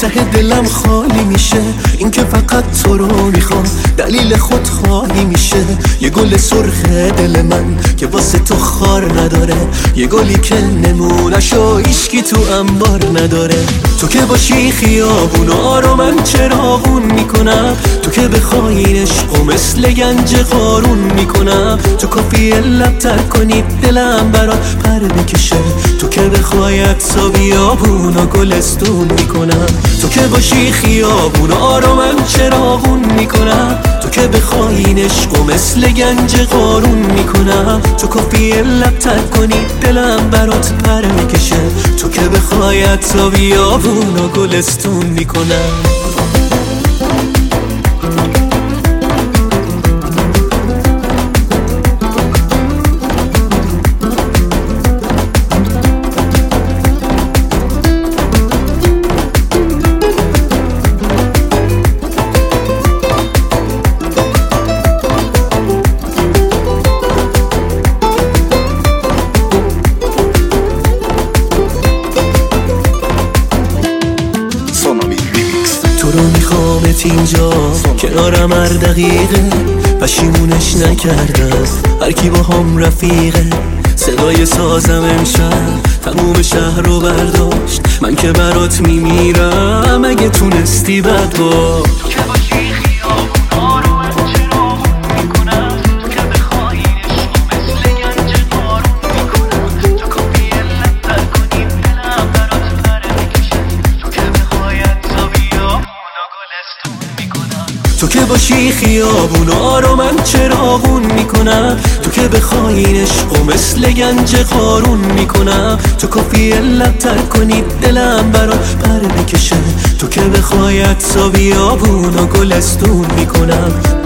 ته دلم خالی میشه، این که فقط تو رو میخوام دلیل خود خواهی میشه. یه گل سرخ دل من که واسه تو خار نداره، یه گلی که نمونشو هیچکی تو انبار نداره. تو که باشی خیابون و آرو من چراغون میکنم، تو که بخوای این عشقو مثل گنج قارون میکنم. تو کافیه لب تر کنی دلم برات پر بکشه، تو که بخوای عطسا بیابون و گلستون میکنم. تو که باشی خیابون و آرو من چراغون میکنم، تو که بخوای این عشقو مثل گنج قارون میکنم. تو کافیه لب تر کنی دلم برات پر بکشه، تو که بخوای عطسا بیابون و گلستون میکنم. تو رو میخوامت اینجا کنارم هر دقیقه، پشیمونش نکردم هر کی با هم رفیقه. صدای سازم امشب تموم شهر رو برداشت، من که برات میمیرم اگه تونستی بد باش. تو که باشی خیابون آرو من چراغون میکنم، تو که بخوای عشقو مثل گنج قارون میکنم. تو کافیه لب تر کنی دلم برات پر بکشه، تو که بخوای عطسا بیابون و گلستون میکنم. تو که باشی خیابون آرو من چراغون میکنم، تو که بخوای این عشقو مثل گنج قارون میکنم. تو کافیه لب تر کنی دلم برات پر بکشه، تو که بخوای عطسا بیابون و گلستون میکنم.